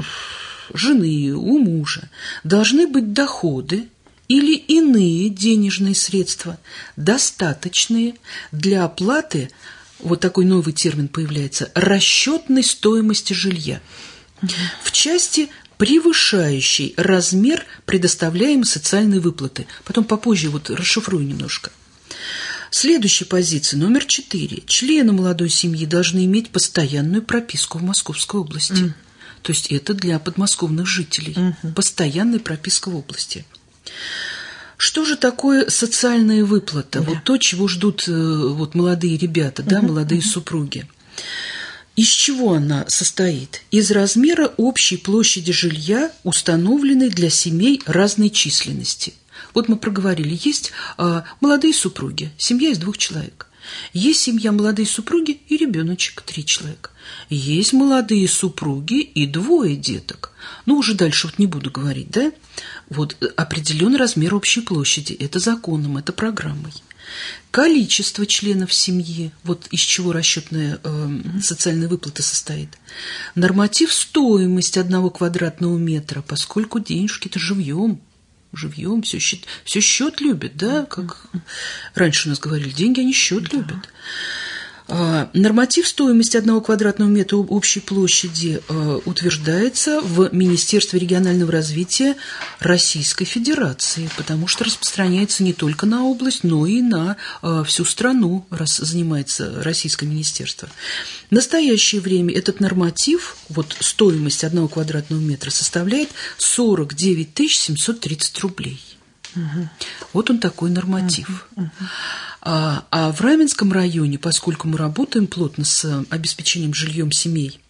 C: жены, у мужа должны быть доходы или иные денежные средства, достаточные для оплаты, вот такой новый термин появляется, расчетной стоимости жилья, в части превышающей размер предоставляемой социальной выплаты. Потом попозже вот расшифрую немножко. Следующая позиция, номер четыре. Члены молодой семьи должны иметь постоянную прописку в Московской области. Mm. То есть это для подмосковных жителей. Mm-hmm. Постоянная прописка в области. Что же такое социальная выплата? Да. Вот то, чего ждут вот, молодые ребята, да, uh-huh, молодые uh-huh. супруги. Из чего она состоит? Из размера общей площади жилья, установленной для семей разной численности. Вот мы проговорили, есть а, молодые супруги, семья из двух человек. Есть семья молодые супруги и ребеночек, три человека. Есть молодые супруги и двое деток. Ну, уже дальше вот не буду говорить, да? Вот определенный размер общей площади. Это законом, это программой. Количество членов семьи, вот из чего расчетная э, социальная выплата состоит. Норматив стоимость одного квадратного метра, поскольку денежки-то живьем. Живьем, все счет, все счет любят, да, как раньше у нас говорили, деньги, они счет да. любят. А, норматив стоимости одного квадратного метра общей площади а, утверждается в Министерстве регионального развития Российской Федерации, потому что распространяется не только на область, но и на а, всю страну, раз занимается Российское министерство. В настоящее время этот норматив, вот стоимость одного квадратного метра, составляет сорок девять тысяч семьсот тридцать рублей. Угу. Вот он такой норматив. Угу. Угу. А, а в Раменском районе, поскольку мы работаем плотно с обеспечением жильем семей,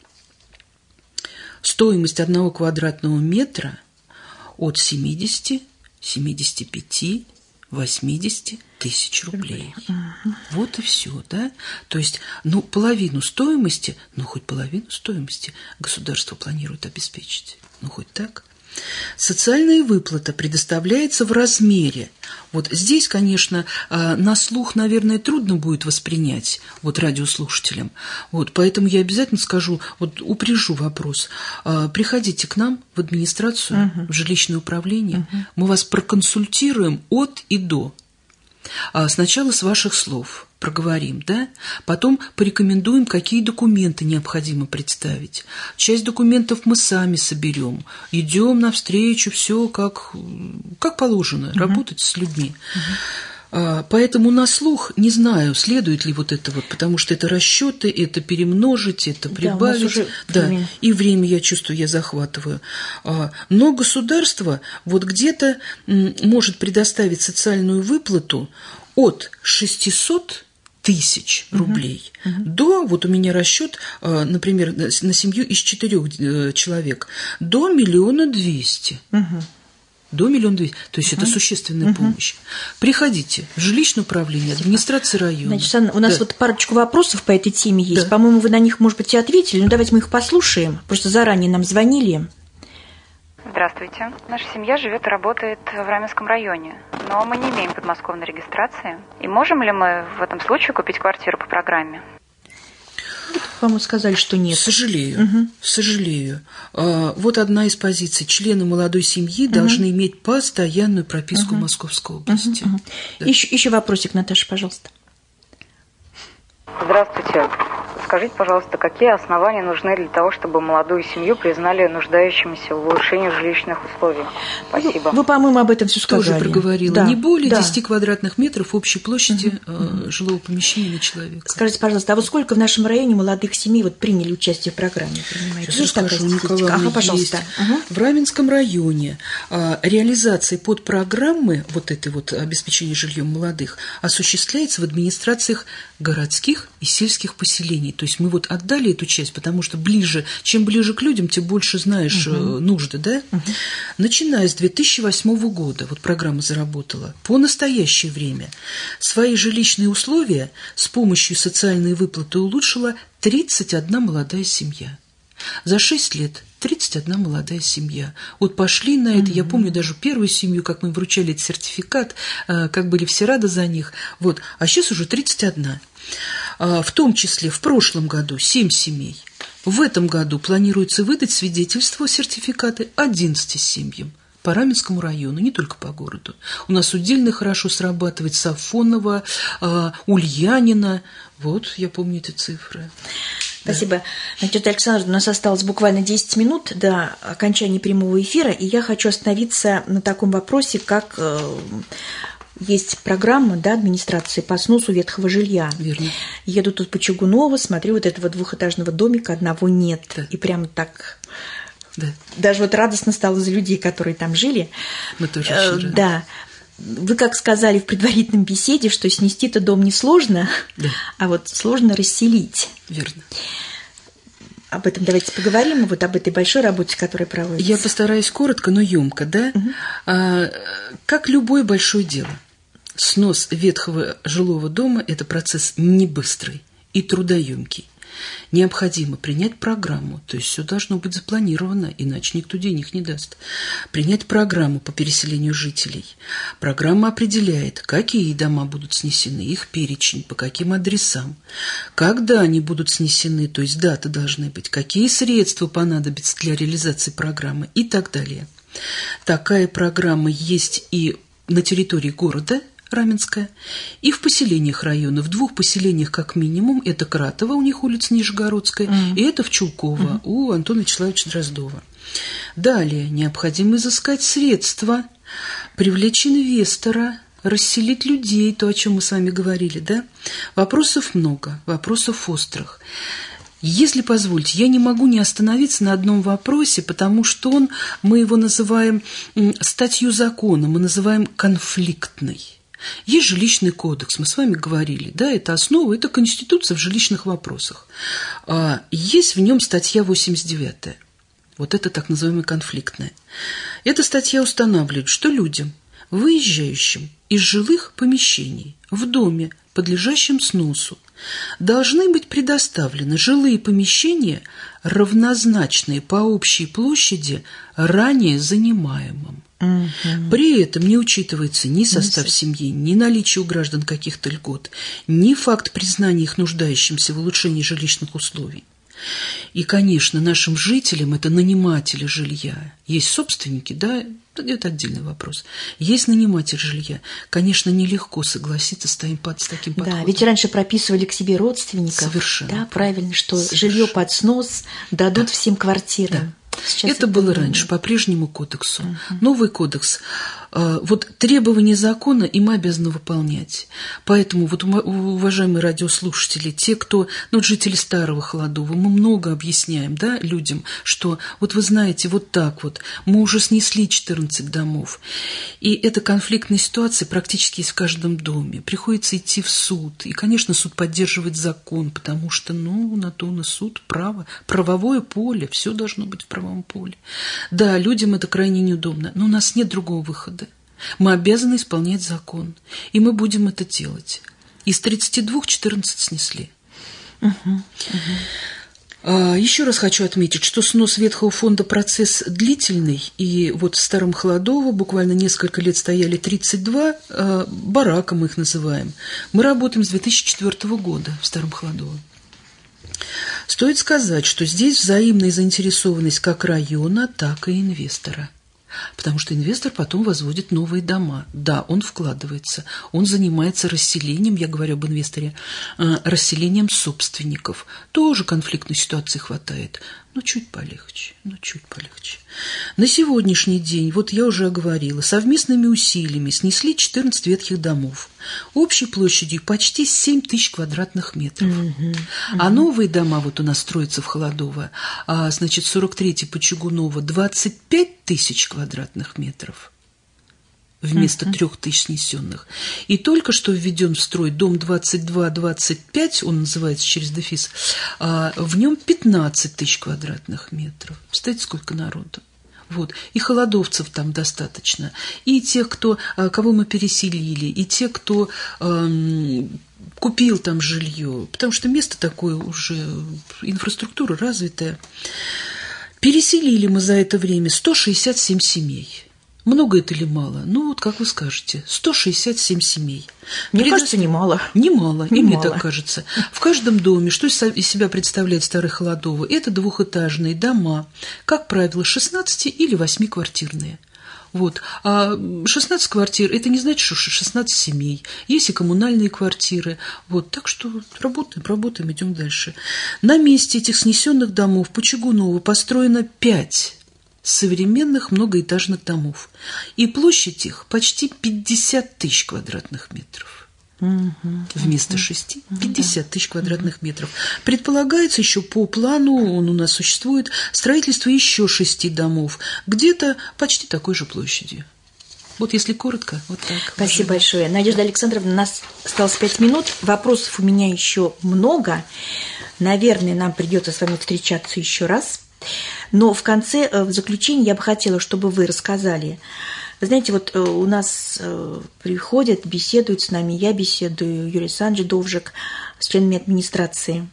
C: стоимость одного квадратного метра от семидесяти, семидесяти пяти, восьмидесяти тысяч рублей. Угу. Вот и все, да? То есть, ну, половину стоимости, ну, хоть половину стоимости государство планирует обеспечить. Ну, хоть так. Социальная выплата предоставляется в размере. Вот здесь, конечно, на слух, наверное, трудно будет воспринять вот радиослушателям. Вот, поэтому я обязательно скажу, вот упряжу вопрос. Приходите к нам в администрацию, uh-huh. в жилищное управление. Uh-huh. Мы вас проконсультируем от и до. Сначала с ваших слов проговорим, да? Потом порекомендуем, какие документы необходимо представить. Часть документов мы сами соберем, идем навстречу, все как, как положено, uh-huh. работать с людьми. Uh-huh. Поэтому на слух не знаю, следует ли вот это вот, потому что это расчеты, это перемножить, это прибавить. Да, уже да, время. И время, я чувствую, я захватываю. Но государство вот где-то может предоставить социальную выплату от шестисот тысяч рублей uh-huh. Uh-huh. до, вот у меня расчет, например, на семью из четырех человек, до миллиона двести. Uh-huh. До миллиона двести. То есть uh-huh. это существенная uh-huh. помощь. Приходите в жилищное управление, администрация района.
B: Значит, Анна, у нас да. вот парочку вопросов по этой теме есть.
C: Да.
B: По-моему, вы на них, может быть, и ответили. Ну, давайте мы их послушаем. Просто заранее нам звонили.
G: Здравствуйте. Наша семья живет и работает в Раменском районе, но мы не имеем подмосковной регистрации. И можем ли мы в этом случае купить квартиру по программе?
B: По-моему, сказали, что нет.
C: Сожалею, угу. сожалею. А, вот одна из позиций. Члены молодой семьи угу. должны иметь постоянную прописку угу. в Московской области. Угу.
B: Да. Еще, еще вопросик, Наташа, пожалуйста.
H: Здравствуйте.
G: скажите, пожалуйста, какие основания нужны для того, чтобы молодую семью признали нуждающимися в улучшении жилищных условий? Спасибо.
B: Вы, по-моему, об этом все сказали.
C: Тоже проговорила.
B: Да.
C: Не более
B: да. десяти
C: квадратных метров общей площади угу. жилого помещения на человека.
B: Скажите, пожалуйста, а вот сколько в нашем районе молодых семей вот приняли участие в программе?
C: Сейчас расскажу, Николаевна,
B: ага, пожалуйста.
C: Угу. В Раменском районе а, реализация подпрограммы вот этой вот обеспечения жильем молодых осуществляется в администрациях городских и сельских поселений. То есть мы вот отдали эту часть, потому что ближе, чем ближе к людям, тем больше знаешь угу. нужды, да? Угу. Начиная с две тысячи восьмого года, вот программа заработала, по настоящее время свои жилищные условия с помощью социальной выплаты улучшила тридцать одна молодая семья. За шесть лет тридцать одна молодая семья. Вот пошли на это. Mm-hmm. Я помню даже первую семью, как мы вручали этот сертификат, как были все рады за них. Вот. А сейчас уже тридцать одна. В том числе в прошлом году семь семей. В этом году планируется выдать свидетельство, сертификаты одиннадцати семьям. По Раменскому району, не только по городу. У нас удельно хорошо срабатывает Сафонова, Ульянина. Вот, я помню эти цифры.
B: Спасибо. Значит, Александр, у нас осталось буквально десять минут до окончания прямого эфира, и я хочу остановиться на таком вопросе, как э, есть программа, да, администрации по сносу ветхого жилья.
C: Верно.
B: Еду тут по Чугуново, смотрю, вот этого двухэтажного домика одного нет.
C: Да.
B: И прямо так...
C: Да.
B: Даже вот радостно стало за людей, которые там жили.
C: Мы тоже очень рады.
B: Да. Вы как сказали в предварительном беседе, что снести-то дом несложно,
C: да. а
B: вот сложно расселить.
C: Верно.
B: Об этом давайте поговорим, вот об этой большой работе, которая проводится.
C: Я постараюсь коротко, но емко, да? Угу. А, как любое большое дело, снос ветхого жилого дома – это процесс не быстрый и трудоемкий. Необходимо принять программу, то есть все должно быть запланировано, иначе никто денег не даст. Принять программу по переселению жителей. Программа определяет, какие дома будут снесены, их перечень, по каким адресам, когда они будут снесены, то есть даты должны быть, какие средства понадобятся для реализации программы и так далее. Такая программа есть и на территории города Раменская, и в поселениях района. В двух поселениях как минимум. Это Кратово, у них улица Нижегородская, mm-hmm. и это в Чулково, mm-hmm. у Антона Вячеславовича Дроздова. Далее необходимо изыскать средства, привлечь инвестора, расселить людей, то, о чем мы с вами говорили, да? Вопросов много, вопросов острых. Если позволите, я не могу не остановиться на одном вопросе, потому что он, мы его называем статью закона, мы называем конфликтной. Есть жилищный кодекс, мы с вами говорили, да, это основа, это конституция в жилищных вопросах. Есть в нем статья восемьдесят девятая, вот это так называемая конфликтная. Эта статья устанавливает, что людям, выезжающим из жилых помещений в доме, подлежащем сносу, должны быть предоставлены жилые помещения, равнозначные по общей площади ранее занимаемым. Угу. При этом не учитывается ни состав семьи, ни наличие у граждан каких-то льгот, ни факт признания их нуждающимся в улучшении жилищных условий. И, конечно, нашим жителям, это наниматели жилья, есть собственники, да, это отдельный вопрос. Есть наниматель жилья. Конечно, нелегко согласиться с таким подходом.
B: Да, ведь раньше прописывали к себе родственников.
C: Совершенно.
B: Да, правильно, что
C: Совершенно.
B: Жилье под снос дадут да. всем квартирам.
C: Да. Это, это было раньше, по прежнему кодексу. Uh-huh. Новый кодекс. Вот требования закона и мы обязаны выполнять. Поэтому, вот, уважаемые радиослушатели, те, кто, ну, жители Старого Холодова, мы много объясняем, да, людям, что вот вы знаете, вот так вот, мы уже снесли четырнадцать домов. И эта конфликтная ситуация практически есть в каждом доме. Приходится идти в суд. И, конечно, суд поддерживает закон, потому что, ну, на то на суд право. Правовое поле, все должно быть в правом поле. Да, людям это крайне неудобно, но у нас нет другого выхода. Мы обязаны исполнять закон, и мы будем это делать. Из тридцати двух четырнадцать снесли.
B: Угу, угу.
C: А, еще раз хочу отметить, что снос ветхого фонда процесс длительный, и вот в Старом Холодово буквально несколько лет стояли тридцать два а, барака, мы их называем. Мы работаем с две тысячи четвёртого года в Старом Холодово. Стоит сказать, что здесь взаимная заинтересованность как района, так и инвестора. Потому что инвестор потом возводит новые дома. Да, он вкладывается, он занимается расселением, я говорю об инвесторе, расселением собственников. Тоже конфликтной ситуации хватает. Но чуть полегче, но чуть полегче. На сегодняшний день, вот я уже оговорила, совместными усилиями снесли четырнадцать ветхих домов. Общей площадью почти семь тысяч квадратных метров. Mm-hmm. А новые дома вот у нас строятся в Холодово, а, значит, сорок третий по Чугунова двадцать пять тысяч квадратных метров вместо uh-huh. трех тысяч снесенных. И только что введен в строй дом двадцать два двадцать пять, он называется через дефис, а, в нем пятнадцать тысяч квадратных метров. Представляете, сколько народу? Вот. И холодовцев там достаточно, и тех, кто, кого мы переселили, и те, кто эм, купил там жилье, потому что место такое уже, инфраструктура развитая. Переселили мы за это время сто шестьдесят семь семей. Много это или мало? Ну, вот как вы скажете, сто шестьдесят семь семей.
B: Мне
C: Предо...
B: кажется, немало.
C: Немало, и
B: немало.
C: Мне так кажется. В каждом доме, что из себя представляет Старое Холодово, это двухэтажные дома, как правило, шестнадцати- или восьмиквартирные. Вот. А шестнадцать квартир, это не значит, что шестнадцать семей. Есть и коммунальные квартиры. Вот. Так что работаем, работаем, идем дальше. На месте этих снесенных домов по Чугунову построено пять современных многоэтажных домов. И площадь их почти пятьдесят тысяч квадратных метров. Угу, Вместо угу, шести – пятьдесят тысяч квадратных метров. Предполагается еще по плану, он у нас существует, строительство еще шести домов, где-то почти такой же площадью. Вот если коротко, вот так.
B: Спасибо большое. Надежда Александровна, у нас осталось пять минут. Вопросов у меня еще много. Наверное, нам придется с вами встречаться еще раз. Но в конце, в заключение, я бы хотела, чтобы вы рассказали. Вы знаете, вот у нас приходят, беседуют с нами, я беседую, Юрий Александрович Довжик с членами администрации.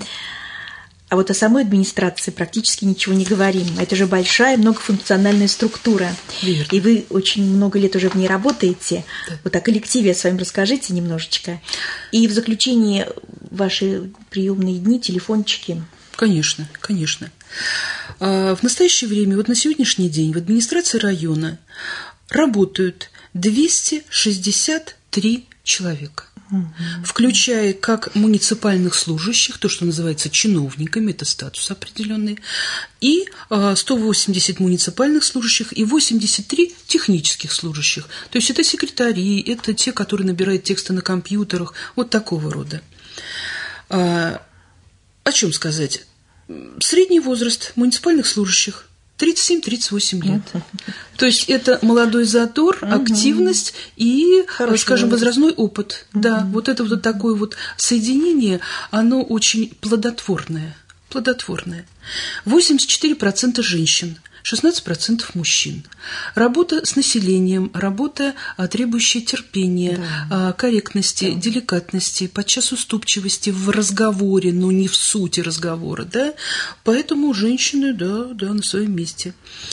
B: А вот о самой администрации практически ничего не говорим. Это же большая многофункциональная структура.
C: Верно.
B: И вы очень много лет уже в ней работаете. Да. Вот о коллективе с вами расскажите немножечко. И в заключение ваши приемные дни, телефончики.
C: Конечно, конечно. В настоящее время, вот на сегодняшний день в администрации района работают двести шестьдесят три человека, угу. включая как муниципальных служащих, то, что называется чиновниками, это статус определенный, и сто восемьдесят муниципальных служащих и восемьдесят три технических служащих. То есть это секретари, это те, которые набирают тексты на компьютерах, вот такого рода. О чем сказать? Средний возраст муниципальных служащих тридцать семь - тридцать восемь лет. То есть это молодой задор, активность и, хороший скажем, возраст. Возрастной опыт. Uh-huh. Да, вот это вот такое вот соединение, оно очень плодотворное. Плодотворное. восемьдесят четыре процента женщин, шестнадцать процентов мужчин. Работа с населением, работа, требующая терпения, да. корректности, да. деликатности, подчас уступчивости в разговоре, но не в сути разговора. Да? Поэтому женщины, да, да, на своем месте.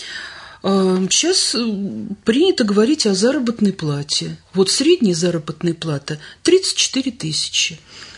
C: Сейчас принято говорить о заработной плате. Вот средняя заработная плата тридцать четыре тысячи.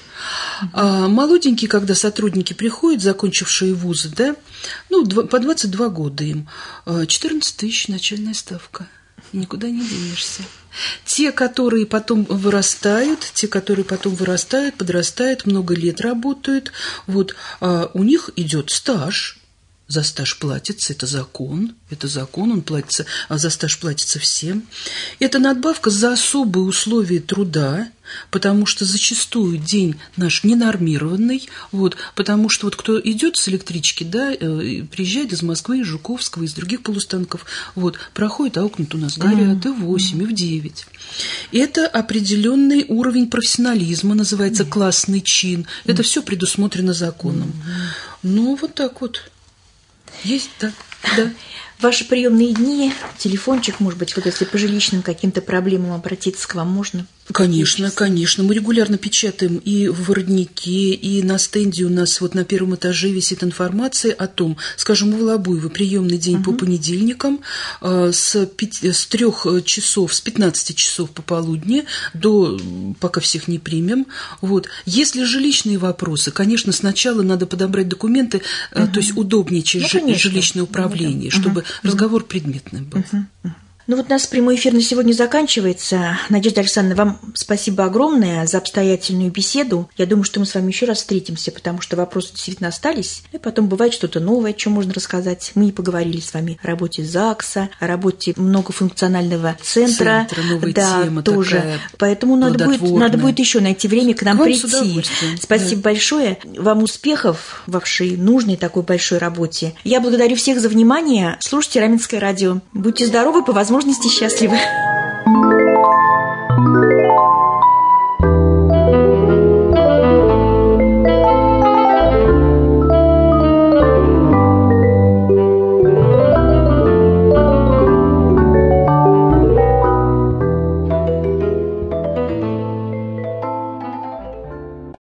C: А молоденькие, когда сотрудники приходят, закончившие вузы, да, ну, по двадцать два года им, четырнадцать тысяч начальная ставка. Никуда не денешься. Те, которые потом вырастают, те, которые потом вырастают, подрастают, много лет работают, вот, у них идет стаж. За стаж платится, это закон, это закон, он платится, а за стаж платится всем. Это надбавка за особые условия труда, потому что зачастую день наш ненормированный, вот, потому что вот кто идет с электрички, да, приезжает из Москвы, из Жуковского, из других полустанков, вот, проходит, а окна-то у нас горят и в восемь, и в девять. Это определенный уровень профессионализма, называется классный чин, это все предусмотрено законом. Ну, вот так вот. Есть, да, да.
B: Ваши приемные дни, телефончик, может быть, вот если по жилищным каким-то проблемам обратиться к вам можно?
C: Конечно, конечно. Мы регулярно печатаем и в Воротнике, и на стенде у нас вот на первом этаже висит информация о том, скажем, у Волобуева приемный день угу. по понедельникам с, пяти, с трех часов, с пятнадцати часов пополудни до, пока всех не примем. Вот. Если жилищные вопросы, конечно, сначала надо подобрать документы, угу. то есть удобнее через ну, жилищное управление, ну, да. чтобы разговор предметный был.
B: Угу. Ну вот у нас прямой эфир на сегодня заканчивается. Надежда Александровна, вам спасибо огромное за обстоятельную беседу. Я думаю, что мы с вами еще раз встретимся, потому что вопросы действительно остались. И потом бывает что-то новое, о чем можно рассказать. Мы не поговорили с вами о работе ЗАГСа, о работе многофункционального центра.
C: Центр, новая
B: да,
C: тема
B: тоже.
C: такая.
B: Поэтому надо будет, надо будет еще найти время к нам
C: Вам
B: прийти. Спасибо да. большое. Вам успехов в вашей нужной такой большой работе. Я благодарю всех за внимание. Слушайте Раменское радио. Будьте здоровы, по возможности счастливы.